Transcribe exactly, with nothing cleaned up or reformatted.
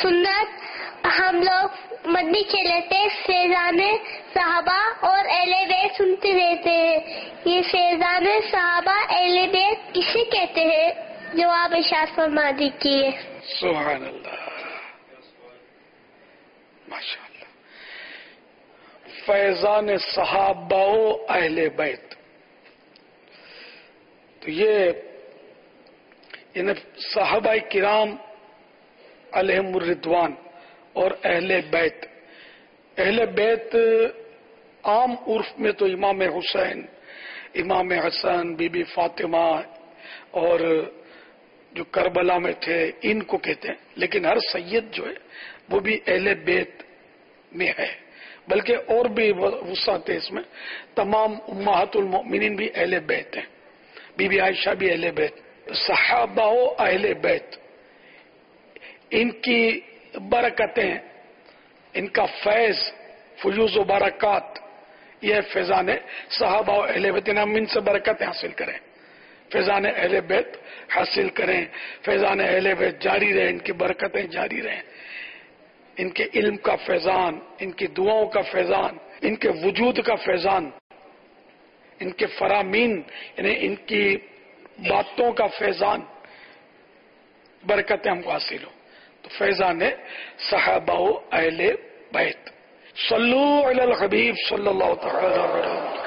سنت ہم لوگ مدنی کے لیتے فیضان صحابہ اور اہل بیت سنتے رہتے ہیں. یہ فیضان صحابہ اہل بیت کسے کہتے ہیں؟ جواب ارشاد فرما دیجیے. سبحان اللہ، ماشاء اللہ. فیضان صحابہ و اہل بیت، تو یہ یعنی صحابہ کرام علیہم الرضوان اور اہل بیت. اہل بیت عام عرف میں تو امام حسین، امام حسن، بی بی فاطمہ اور جو کربلا میں تھے ان کو کہتے ہیں، لیکن ہر سید جو ہے وہ بھی اہل بیت میں ہے، بلکہ اور بھی وسعت ہے اس میں. تمام امہات المؤمنین بھی اہل بیت ہیں، بی بی عائشہ بھی اہل بیت. صحابہ و اہل بیت، ان کی برکتیں، ان کا فیض، فیوز و برکات، یہ فیضان صحابہ و اہل بیت. ہم ان سے برکتیں حاصل کریں، فیضان اہل بیت حاصل کریں، فیضان اہل بیت جاری رہیں، ان کی برکتیں جاری رہیں، ان کے علم کا فیضان، ان کی دعاؤں کا فیضان، ان کے وجود کا فیضان، ان کے فرامین یعنی ان کی باتوں کا فیضان، برکتیں ہم کو حاصل ہو. تو فیضان صحابہ و اہل بیت. صلو علی الحبیب صلی اللہ تعالی علیہ وسلم.